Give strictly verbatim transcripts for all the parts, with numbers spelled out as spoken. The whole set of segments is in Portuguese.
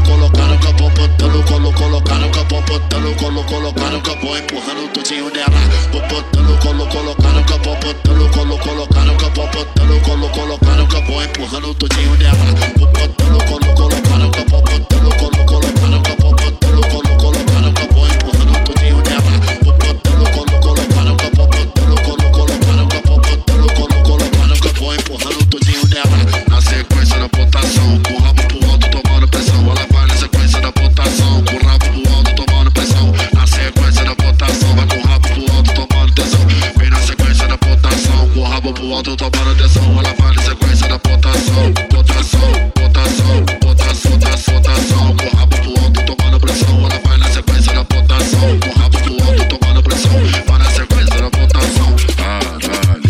colocar no capô, botando colo, colocar no capô, botando colo, colocar no capô, empurrando tudinho nela. Botando colo, colocar no capô, botando colo, colocar no capô, botando colo, colocar no capô, empurrando tudinho nela. Botando colo, colocar no capô, botando colo, colocar no capô, botando colo, colocar no capô, empurrando tudinho nela. Botando colo, colocar no capô, botando colo, colocar no capô, botando colo, colocar no capô, empurrando tudinho nela. Na sequência da botação, com o rabo pro alto tomando pressão. Ela vai na sequência da botação, com o rabo pro alto tomando pressão. Na sequência da botação, vai com o rabo pro alto tomando tesão. Vem na sequência da botação, com o rabo pro alto tomando tesão. Ela vai na sequência da botação, botação, botação, botação, botação, botação. Com o rabo pro alto tomando pressão. Ela vai na sequência da botação, com o rabo pro alto tomando pressão. Vai na sequência da botação. Caralho.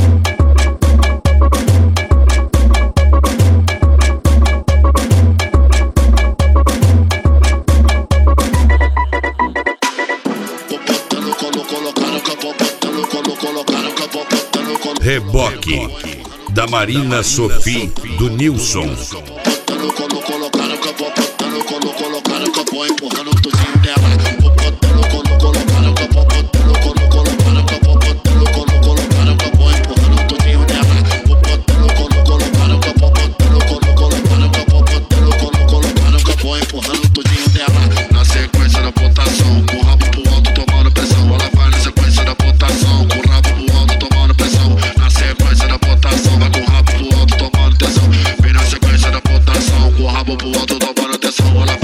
Reboque da Marina Sofia do Nilson. Botando colo, colocar no capô, botando colo, colocar no capô, empurrando tudinho nela. Botando colo, colocar no capô, botando colo, colocar no capô, botando colo, colocar no capô, empurrando tudinho nela. Botando colo, colocar no capô, botando colo, colocar no capô, botando colo, colocar no capô, empurrando tudinho nela. Na sequência da botação, com o rabo pro alto tomando pressão. Ela vai na sequência da botação, com o rabo pro alto tomando pressão. Na sequência da botação, vai com o rabo pro alto tomando tesão. Vem na sequência da botação, com o rabo pro alto tomando tesão. Ela